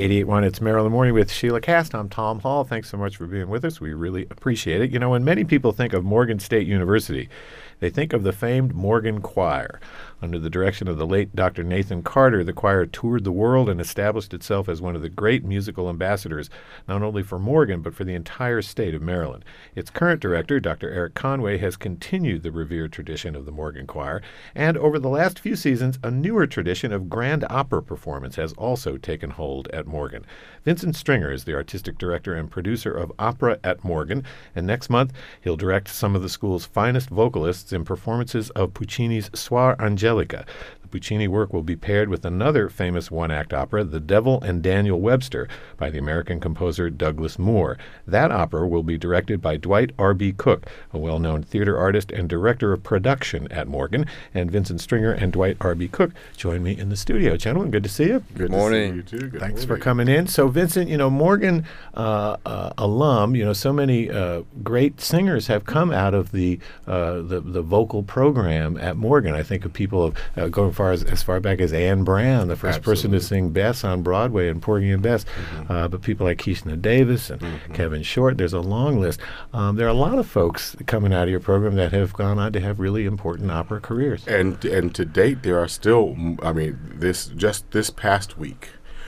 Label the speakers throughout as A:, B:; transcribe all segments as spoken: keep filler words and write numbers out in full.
A: eighty-eight point one, it's Maryland Morning with Sheila Cast. I'm Tom Hall. Thanks so much for being with us. We really appreciate it. You know, when many people think of Morgan State University, they think of the famed Morgan Choir. Under the direction of the late Doctor Nathan Carter, the choir toured the world and established itself as one of the great musical ambassadors, not only for Morgan, but for the entire state of Maryland. Its current director, Doctor Eric Conway, has continued the revered tradition of the Morgan Choir, and over the last few seasons, a newer tradition of grand opera performance has also taken hold at Morgan. Vincent Stringer is the artistic director and producer of Opera at Morgan, and next month he'll direct some of the school's finest vocalists in performances of Puccini's Suor Angelica. The Puccini work will be paired with another famous one-act opera, The Devil and Daniel Webster, by the American composer Douglas Moore. That opera will be directed by Dwight R B. Cook, a well-known theater artist and director of production at Morgan. And Vincent Stringer and Dwight R B. Cook join me in the studio. Gentlemen, good to see you.
B: Good
C: morning.
B: to see you, too. Good
A: Thanks
B: morning.
A: for coming in. So, Vincent, you know, Morgan uh, uh, alum, you know, so many uh, great singers have come out of the, uh, the the vocal program at Morgan. I think of people of, uh, going far as, as far back as Anne Brown, the first
B: Absolutely.
A: person to sing Bess on Broadway and Porgy and Bess.
B: Mm-hmm.
A: Uh, but people like Keishna Davis and
B: Mm-hmm.
A: Kevin Short, there's a long list. Um, there are a lot of folks coming out of your program that have gone on to have really important opera careers.
B: And and to date, there are still. I mean, this just this past week,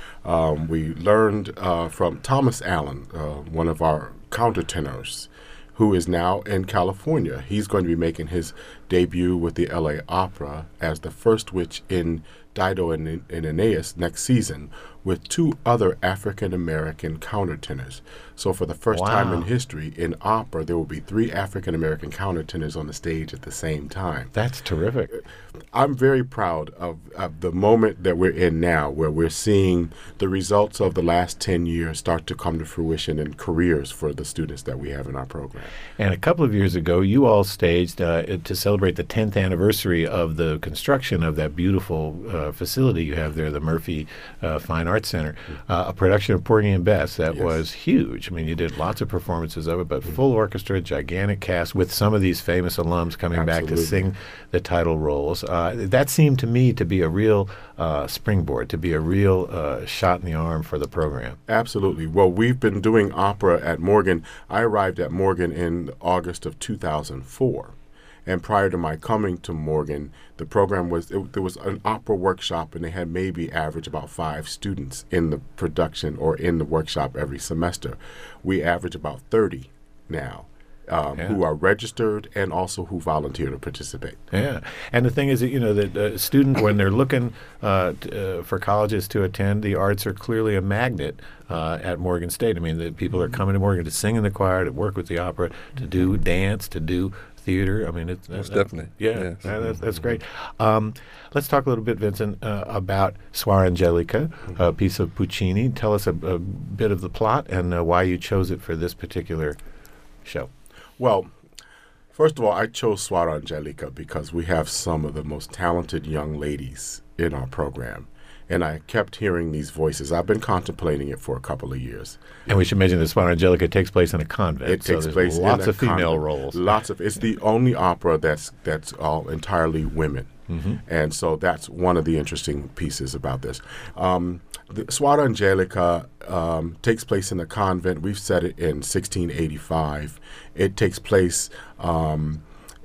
B: um, we learned uh, from Thomas Allen, uh, one of our countertenors, who is now in California. He's going to be making his debut with the L A Opera as the first witch in Dido and, and Aeneas next season, with two other African-American countertenors. So for the first
A: Wow.
B: time in history, in opera, there will be three African-American countertenors on the stage at the same time.
A: That's terrific.
B: I'm very proud of, of the moment that we're in now, where we're seeing the results of the last ten years start to come to fruition in careers for the students that we have in our program.
A: And a couple of years ago, you all staged uh, to celebrate the tenth anniversary of the construction of that beautiful uh, facility you have there, the Murphy uh, Fine Arts Center, uh, a production of Porgy and Bess that
B: Yes.
A: was huge. I mean, you did lots of performances of it, but full orchestra, gigantic cast with some of these famous alums coming back to
B: Absolutely.
A: sing the title roles. Uh, that seemed to me to be a real uh, springboard, to be a real uh, shot in the arm for the program.
B: Absolutely. Well, we've been doing opera at Morgan. I arrived at Morgan in August of two thousand four. And prior to my coming to Morgan, the program was, it, there was an opera workshop, and they had maybe average about five students in the production or in the workshop every semester. We average about thirty now. Um,
A: Yeah.
B: who are registered and also who volunteer to participate.
A: Yeah, and the thing is that, you know, that uh, student, when they're looking uh, t- uh, for colleges to attend, the arts are clearly a magnet uh, at Morgan State. I mean, the people are coming to Morgan to sing in the choir, to work with the opera, to do dance, to do theater. I mean, it's
C: Most
A: that-
C: definitely,
A: Yeah,
C: yes.
A: that- that's, that's great. Um, let's talk a little bit, Vincent, uh, about Suor Angelica, a piece of Puccini. Tell us a, a bit of the plot and uh, why you chose it for this particular show.
B: Well, first of all, I chose Suor Angelica because we have some of the most talented young ladies in our program. And I kept hearing these voices. I've been contemplating it for a couple of years.
A: And we should mention that Suor Angelica takes place in a convent.
B: It
A: so
B: takes
A: there's
B: place
A: lots
B: in a
A: of female
B: convent.
A: roles.
B: Lots of. It's the only opera that's that's all entirely women,
A: Mm-hmm.
B: and so that's one of the interesting pieces about this. Um, the Suor Angelica um, takes place in a convent. We've set it in sixteen eighty-five. It takes place um,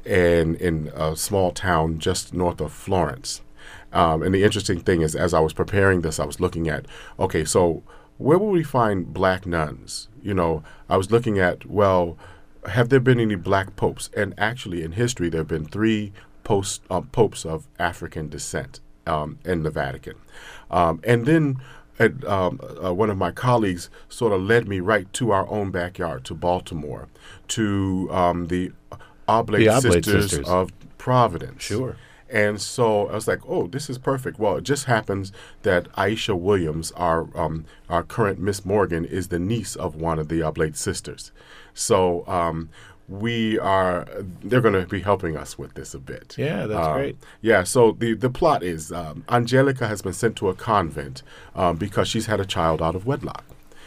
B: in in a small town just north of Florence. Um, and the interesting thing is, as I was preparing this, I was looking at, okay, so where will we find black nuns? You know, I was looking at, well, have there been any black popes? And actually, in history, there have been three post, uh, popes of African descent um, in the Vatican. Um, and then uh, um, uh, one of my colleagues sort of led me right to our own backyard, to Baltimore, to um, the Oblate,
A: The Oblate
B: Sisters,
A: Sisters.
B: of Providence.
A: Sure.
B: And so I was like, oh, this is perfect. Well, it just happens that Aisha Williams, our um, our current Miss Morgan, is the niece of one of the Oblate sisters. So um, we are, they're going to be helping us with this a bit.
A: Yeah, that's
B: Um,
A: great.
B: Yeah, so the, the plot is um, Angelica has been sent to a convent um, because she's had a child out of wedlock.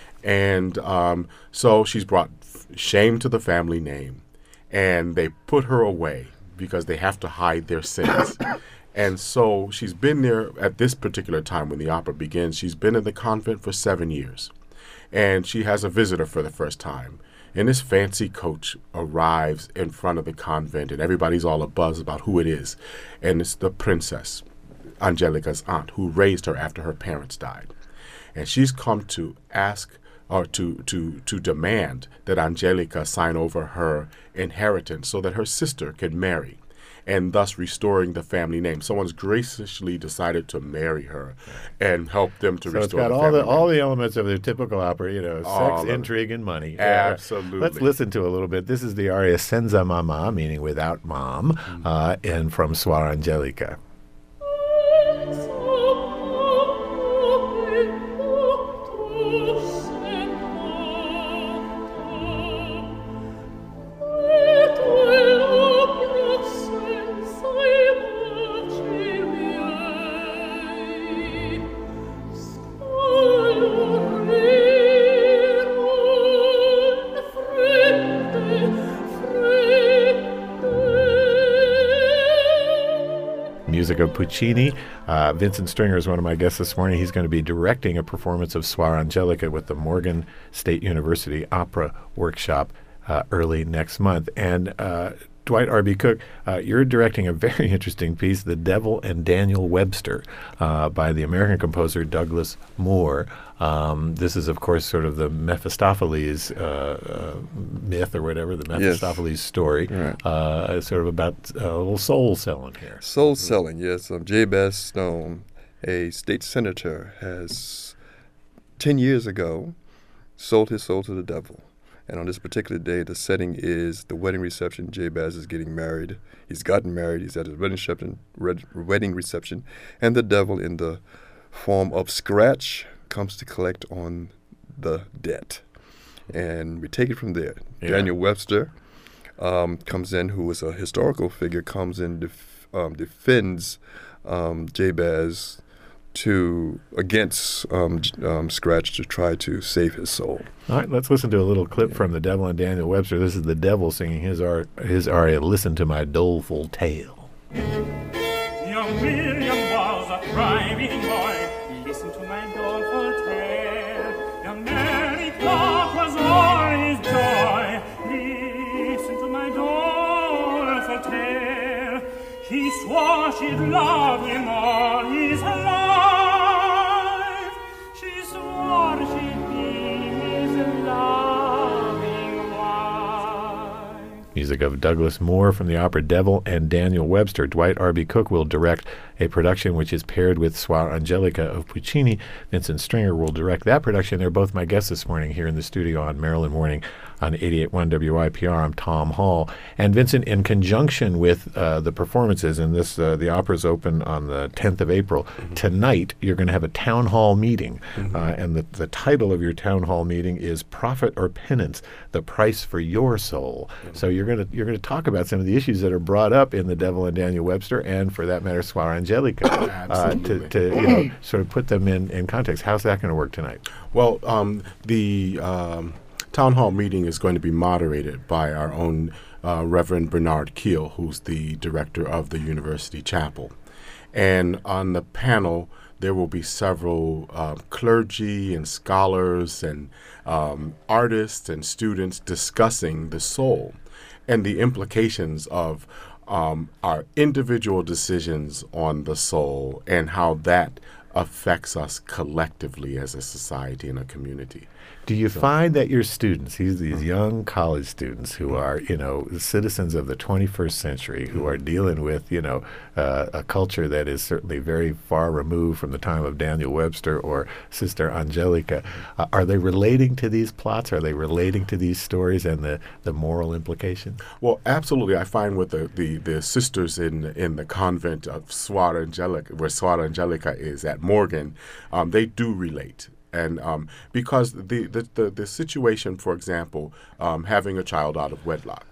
B: And um, so she's brought f- shame to the family name, and they put her away because they have to hide their sins. And so she's been there at this particular time when the opera begins. She's been in the convent for seven years. And she has a visitor for the first time. And this fancy coach arrives in front of the convent, and everybody's all abuzz about who it is. And it's the princess, Angelica's aunt, who raised her after her parents died. And she's come to ask or to, to, to demand that Angelica sign over her inheritance so that her sister can marry, and thus restoring the family name. Someone's graciously decided to marry her and help them to
A: so
B: restore
A: it's got
B: the
A: all
B: family
A: the
B: name.
A: all the elements of the typical opera, you know,
B: All of
A: sex,
B: it.
A: intrigue, and money.
B: Absolutely.
A: Let's listen to a little bit. This is the aria Senza Mamma, meaning without mom,
B: Mm-hmm.
A: uh, and from Suor Angelica. Music of Puccini. Uh, Vincent Stringer is one of my guests this morning. He's going to be directing a performance of Suor Angelica with the Morgan State University Opera Workshop uh, early next month. And uh, Dwight R B. Cook, uh, you're directing a very interesting piece, The Devil and Daniel Webster, uh, by the American composer Douglas Moore. Um, this is, of course, sort of the Mephistopheles uh, uh, myth or whatever, the Mephistopheles
C: Yes.
A: story,
C: Right.
A: uh, sort of about uh, a little soul selling here.
C: Soul selling, yes. Um, Jabez Stone, a state senator, has ten years ago sold his soul to the devil. And on this particular day, the setting is the wedding reception. Jabez is getting married. He's gotten married. He's at his wedding reception, red, wedding reception. And the devil, in the form of Scratch, comes to collect on the debt. And we take it from there.
A: Yeah.
C: Daniel Webster um, comes in, who is a historical figure, comes in, def- um, defends um, Jabez to against um, J- um, Scratch to try to save his soul.
A: All right, let's listen to a little clip from The Devil and Daniel Webster. This is the devil singing his, ar- his aria, Listen to My Doleful Tale.
D: Young William was a thriving boy. Listen to my doleful tale. Young Mary Clark was all his joy. Listen to my doleful tale. He swore she'd love him all his life. She swore she'd be his loving wife.
A: Music of Douglas Moore from the opera Devil and Daniel Webster. Dwight R B. Cook will direct a production which is paired with Suor Angelica of Puccini. Vincent Stringer will direct that production. They're both my guests this morning here in the studio on Maryland Morning on eighty-eight point one W I P R. I'm Tom Hall. And Vincent, in conjunction with uh, the performances, and this uh, the opera's open on the tenth of April, mm-hmm. tonight you're going to have a town hall meeting. Mm-hmm. Uh, and the, the title of your town hall meeting is Profit or Penance, the Price for Your Soul. Mm-hmm. So you're going to you're going to talk about some of the issues that are brought up in The Devil and Daniel Webster, and for that matter, Suor Angelica, uh, to, to you know, sort of put them in, in context. How's that going to work tonight?
B: Well, um, the um, town hall meeting is going to be moderated by our own uh, Reverend Bernard Keel, who's the director of the University Chapel. And on the panel, there will be several uh, clergy and scholars and um, artists and students discussing the soul and the implications of um, our individual decisions on the soul and how that affects us collectively as a society and a community.
A: Do you so. find that your students, these, these mm-hmm. young college students who are, you know, citizens of the twenty-first century, who are dealing with, you know, uh, a culture that is certainly very far removed from the time of Daniel Webster or Sister Angelica, uh, are they relating to these plots? Are they relating to these stories and the, the moral implications?
B: Well, absolutely. I find with the, the, the sisters in in the convent of Suor Angelica, where Suor Angelica is at Morgan, um, they do relate. And um, because the, the, the, the situation, for example, um, having a child out of wedlock,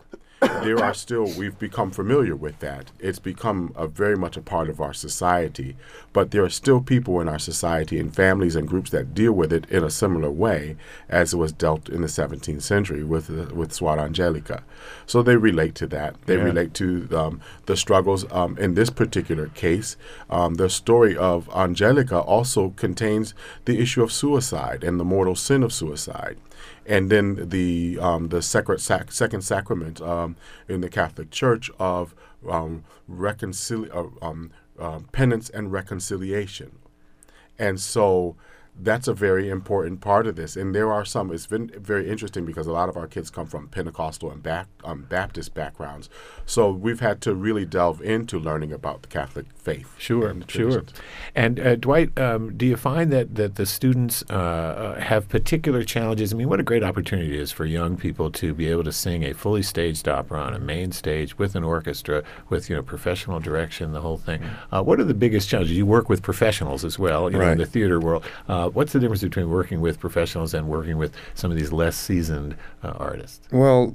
B: there are still, we've become familiar with that. It's become a very much a part of our society, but there are still people in our society and families and groups that deal with it in a similar way as it was dealt in the seventeenth century with uh, with Suor Angelica. So they relate to that. They
A: Yeah.
B: relate to um, the struggles. Um, in this particular case, um, the story of Angelica also contains the issue of suicide and the mortal sin of suicide. And then the um, the sacred sac- second sacrament um, in the Catholic Church of um, reconcili- uh, um, uh, penance and reconciliation. And so that's a very important part of this. And there are some, it's been very interesting because a lot of our kids come from Pentecostal and back, um, Baptist backgrounds. So we've had to really delve into learning about the Catholic faith.
A: Sure,
B: and the
A: sure.
B: traditions.
A: And uh, Dwight, um, do you find that, that the students uh, uh, have particular challenges? I mean, what a great opportunity it is for young people to be able to sing a fully staged opera on a main stage with an orchestra, with you know professional direction, the whole thing. Uh, what are the biggest challenges? You work with professionals as well, you know, in
C: Right.
A: the theater world. Uh, what's the difference between working with professionals and working with some of these less seasoned uh, artists?
C: Well,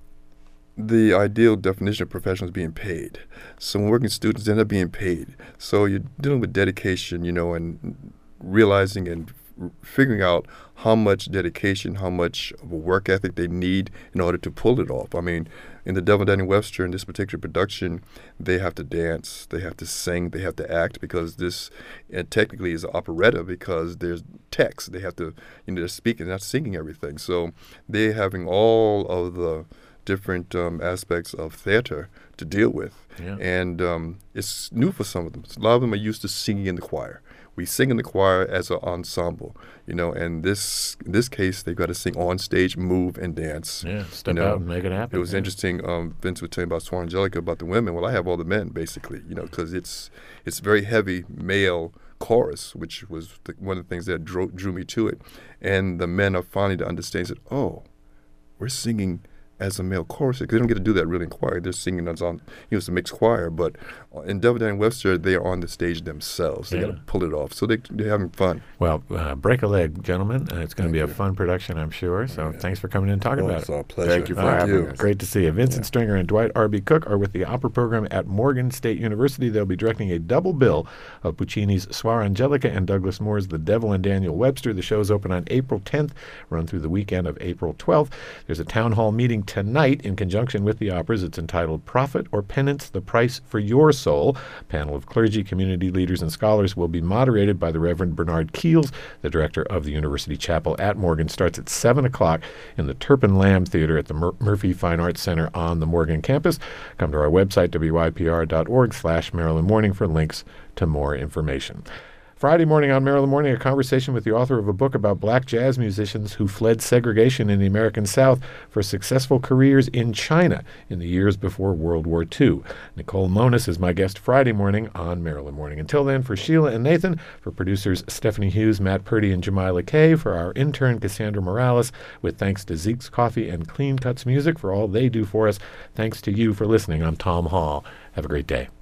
C: the ideal definition of professional is being paid. So when working students end up being paid. So you're dealing with dedication, you know, and realizing and f- figuring out how much dedication, how much of a work ethic they need in order to pull it off. I mean, in the Devil and Daniel Webster, in this particular production, they have to dance, they have to sing, they have to act, because this uh, technically is an operetta because there's text. They have to, you know, they're speaking, they're not singing everything. So they're having all of the different um, aspects of theater to deal with.
A: Yeah.
C: And um, it's new for some of them. A lot of them are used to singing in the choir. We sing in the choir as an ensemble, you know, and this in this case, they've got to sing on stage, move, and dance.
A: Yeah, step
C: you know.
A: out and make it happen.
C: It was
A: yeah.
C: interesting. Um, Vince was telling about Suor Angelica, about the women. Well, I have all the men, basically, you know, because it's it's very heavy male chorus, which was the, one of the things that drew, drew me to it. And the men are finally to understand that, oh, we're singing as a male chorus, because they don't get to do that really in choir. They're singing as on, you know, it's a mixed choir. But in Devil Dan Webster, they are on the stage themselves. They
A: Yeah.
C: got to pull it off. So they, they're having fun.
A: Well, uh, break a leg, gentlemen. Uh, it's going to be a
C: you.
A: fun production, I'm sure. So thanks for coming in and talking
C: Oh,
A: about
C: it's
A: it.
C: our pleasure.
B: Thank you for
A: Uh,
B: having us.
A: Great to see you. Vincent Stringer and Dwight R B. Cook are with the opera program at Morgan State University. They'll be directing a double bill of Puccini's Suor Angelica and Douglas Moore's The Devil and Daniel Webster. The show's open on April tenth, run through the weekend of April twelfth. There's a town hall meeting tonight in conjunction with the operas. It's entitled Profit or Penance, the Price for Your Soul. A panel of clergy, community leaders, and scholars will be moderated by the Reverend Bernard Keels, the director of the University Chapel at Morgan. Starts at seven o'clock in the Turpin Lamb Theater at the Mur- Murphy Fine Arts Center on the Morgan campus. Come to our website, w y p r dot org slash Maryland Morning, for links to more information. Friday morning on Maryland Morning, a conversation with the author of a book about black jazz musicians who fled segregation in the American South for successful careers in China in the years before World War Two. Nicole Monis is my guest Friday morning on Maryland Morning. Until then, for Sheila and Nathan, for producers Stephanie Hughes, Matt Purdy, and Jamila Kay, for our intern Cassandra Morales, with thanks to Zeke's Coffee and Clean Cuts Music for all they do for us. Thanks to you for listening. I'm Tom Hall. Have a great day.